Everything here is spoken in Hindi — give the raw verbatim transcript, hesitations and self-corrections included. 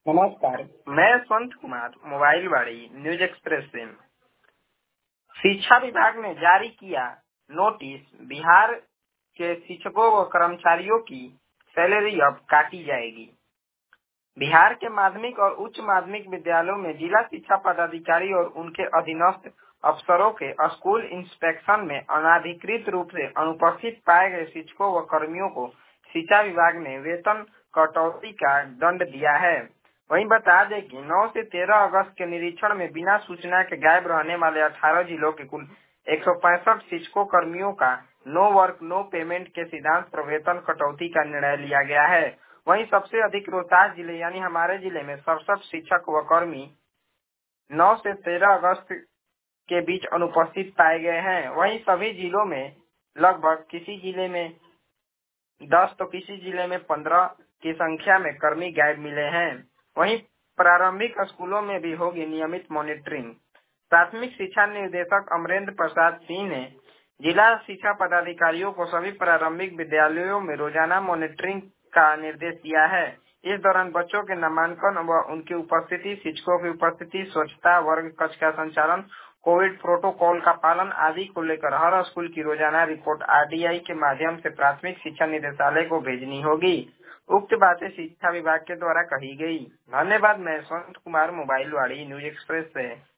नमस्कार, मैं Yashwant Kumar mobile Wadi news express से। शिक्षा विभाग ने जारी किया नोटिस, बिहार के शिक्षकों व कर्मचारियों की सैलरी अब काटी जाएगी। बिहार के माध्यमिक और उच्च माध्यमिक विद्यालयों में जिला शिक्षा पदाधिकारी और उनके अधीनस्थ अफसरों के स्कूल इंस्पेक्शन में अनाधिकृत रूप से अनुपस्थित पाए गए शिक्षकों व कर्मियों को शिक्षा विभाग ने वेतन कटौती का दंड दिया है। वहीं बता दें कि नौ से तेरह अगस्त के निरीक्षण में बिना सूचना के गायब रहने वाले अठारह जिलों के कुल एक सौ पैंसठ शिक्षकों कर्मियों का नो वर्क नो पेमेंट के सिद्धांत पर वेतन कटौती का निर्णय लिया गया है। वहीं सबसे अधिक रोहतास जिले यानी हमारे जिले में सड़सठ शिक्षक व कर्मी नौ से तेरह अगस्त के बीच अनुपस्थित पाए गए हैं। वहीं सभी जिलों में लगभग किसी जिले में दस तो किसी जिले में पंद्रह की संख्या में कर्मी गायब मिले हैं। वहीं प्रारंभिक स्कूलों में भी होगी नियमित मॉनिटरिंग। प्राथमिक शिक्षा निदेशक अमरेंद्र प्रसाद सिंह ने जिला शिक्षा पदाधिकारियों को सभी प्रारंभिक विद्यालयों में रोजाना मॉनिटरिंग का निर्देश दिया है। इस दौरान बच्चों के नामांकन व उनकी उपस्थिति, शिक्षकों की उपस्थिति, स्वच्छता, वर्ग कक्ष का संचालन, कोविड प्रोटोकॉल का पालन आदि को लेकर हर स्कूल की रोजाना रिपोर्ट आरडीआई के माध्यम से प्राथमिक शिक्षा निदेशालय को भेजनी होगी। उक्त बातें शिक्षा विभाग के द्वारा कही गई। धन्यवाद। मैं Yashwant Kumar mobile Wadi news express से।